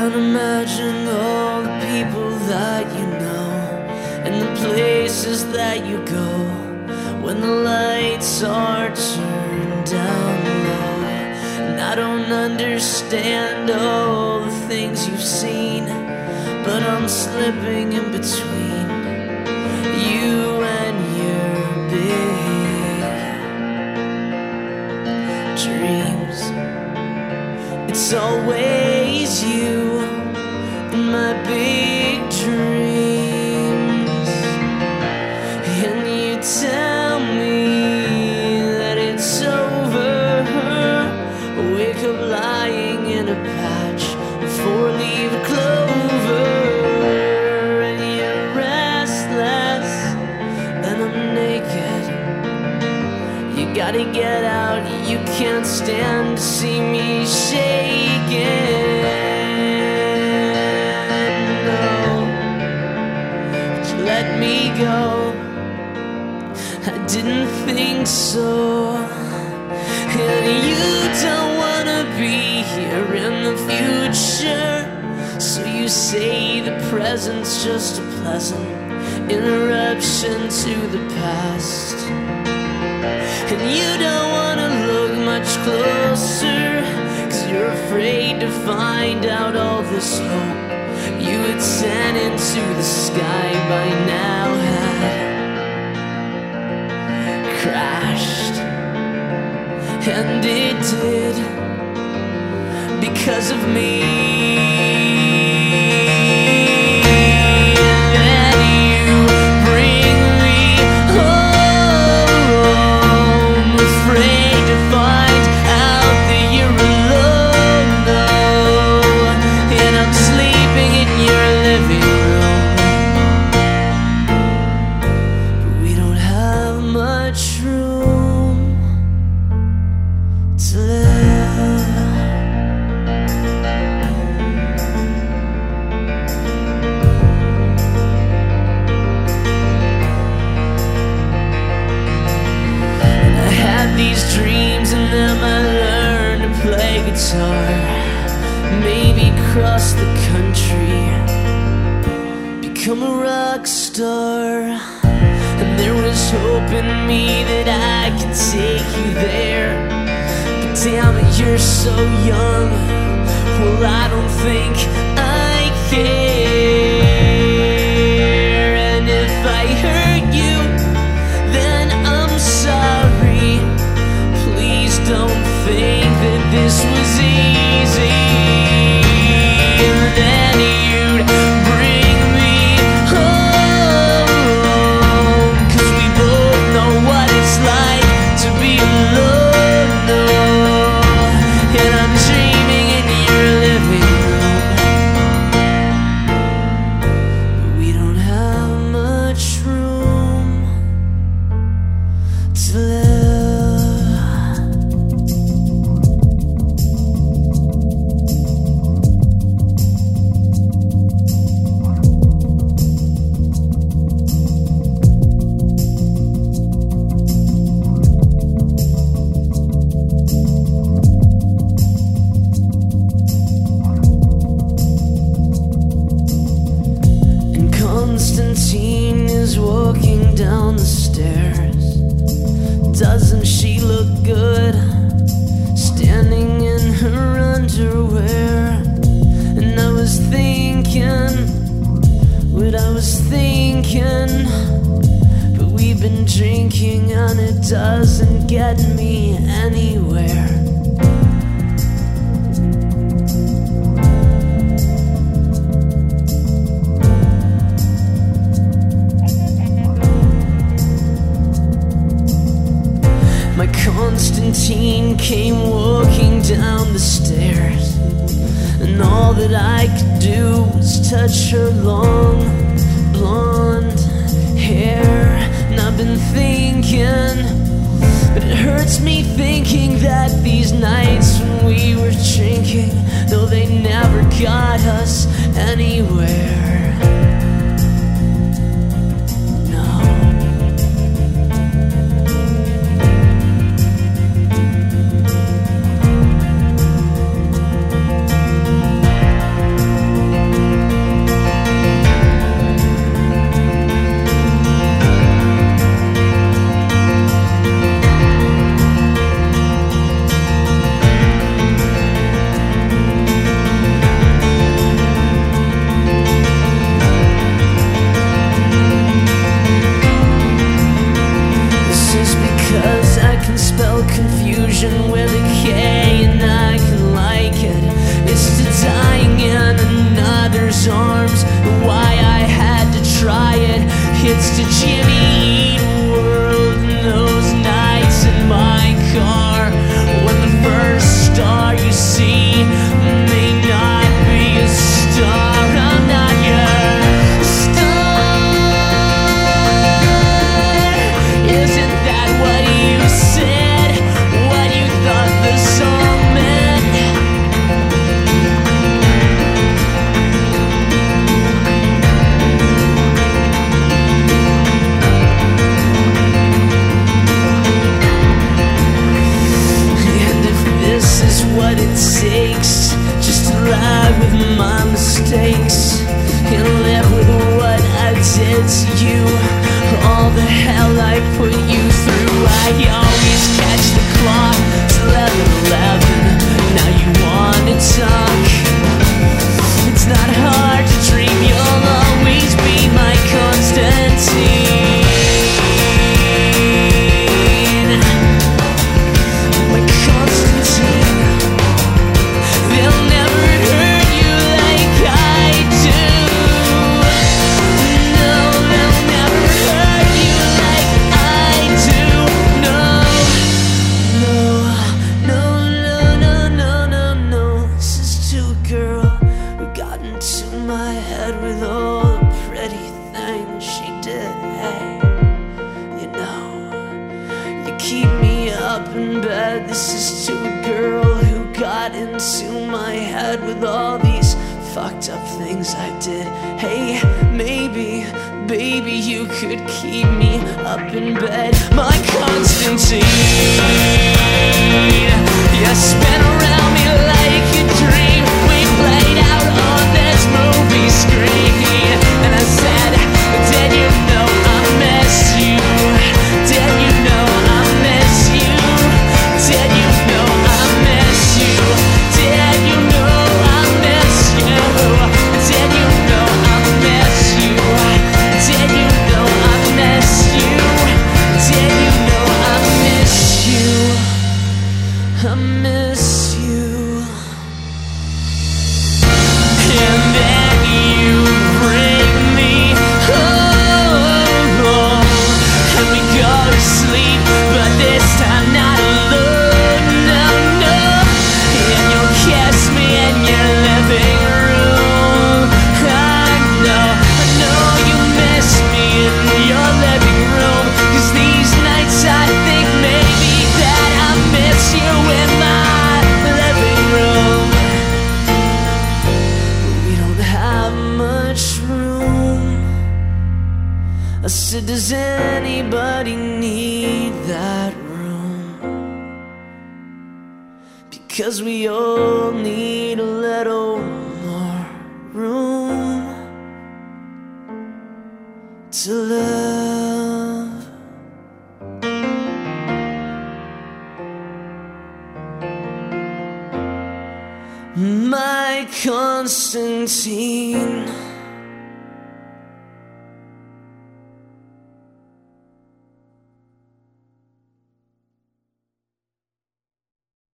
Can't imagine all the people that you know and the places that you go when the lights are turned down low. And I don't understand all the things you've seen, but I'm slipping in between you and your big dreams. It's always you in my big dreams, and you tell me that it's over. Wake up lying in a patch of four-leaf clover, and you're restless and I'm naked. You gotta get out, you can't stand to see me shaking. No, just let me go. I didn't think so. And you don't wanna be here in the future, so you say the present's just a pleasant interruption to the past. And you don't wanna look much closer, 'cause you're afraid to find out all this hope you had sent into the sky by now had crashed. And it did, because of me. These dreams, and then I learned to play guitar, maybe cross the country, become a rock star. And there was hope in me that I could take you there, but damn it, you're so young. Well, I don't think I care. And if I hurt you, then I'm sorry. Please don't think that this was easy. And then you'd bring me home, 'cause we both know what it's like to be alone. No. And I'm dreaming in your living room, but we don't have much room to live. Constantine is walking down the stairs. Doesn't she look good, standing in her underwear? And I was thinking what I was thinking, but we've been drinking and it doesn't get me anywhere. My Constantine came walking down the stairs, and all that I could do was touch her long blonde hair. And I've been thinking, but it hurts me thinking that these nights when we were drinking, though they never got us anywhere. confusion with decay, and I can like it. It's to dying in another's arms, why I had to try it. It's to Jimmy Eat World and those nights in my car, when the first star you see may not be a star. I'm not your star. Isn't that what you said? What you thought the song meant? And if this is what it takes, just to lie with my mistakes and live with what I did to you, all the hell I put you through. I always catch the clock till 11. Now you wanna talk. It's not hard to dream you'll always be my Constantine. My Constantine. They'll never hurt you like I do. No, they'll never hurt you like I do. No, no, no, no, no, no, no, no. This is to a girl who got into my head with all the pretty things she did. Hey, you know, you keep me up in bed. This is to a girl who got into my head with all these fucked up things I did. Hey, maybe, baby, you could keep me up in bed. My Constantine, you spin around me like a dream. We played out on this movie screen, and I said, did you know I miss you? Did you know I miss you? Did you know I miss you? Did you know I miss you? Did you know I miss you? Did you know I miss you? Did you know I miss you? I miss you. And then you bring me home, and we go to sleep, but this time not alone, no, no. And you'll kiss me in your living room. I know you miss me in your living room, 'cause these nights I think maybe that I miss you in my living room. We don't have much room. I said, does anybody need that room? Because we all need a little more room to love. My Constantine.